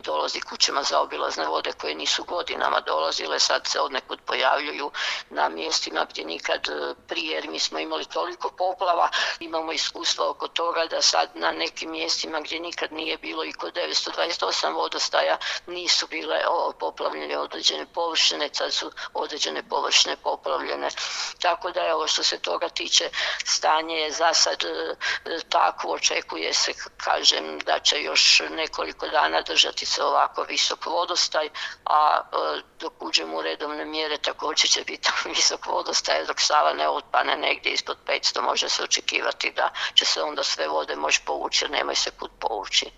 dolazi kućama zaobilazne vode koje nisu godinama dolazile, sad se odnekud pojavljuju na mjestima gdje nikad prije, jer mi smo imali toliko poplava, imamo iskustva oko toga da sad na nekim mjestima gdje nikad nije bilo i kod 928 vodostaja nisu bile poplavljene određene površine, sad su određene površine poplavljene. Tako da evo, što se toga tiče, stanje je za sad takvo, očekuje se, kažem, da će još nekoliko dana držati se ovako visok vodostaj, a dok uđemo u redovne mjere također će biti visok vodostaj, dok Sava ne otpane negdje ispod 500, može se očekivati da će se onda sve vode moći povući jer nemaju se kud povući.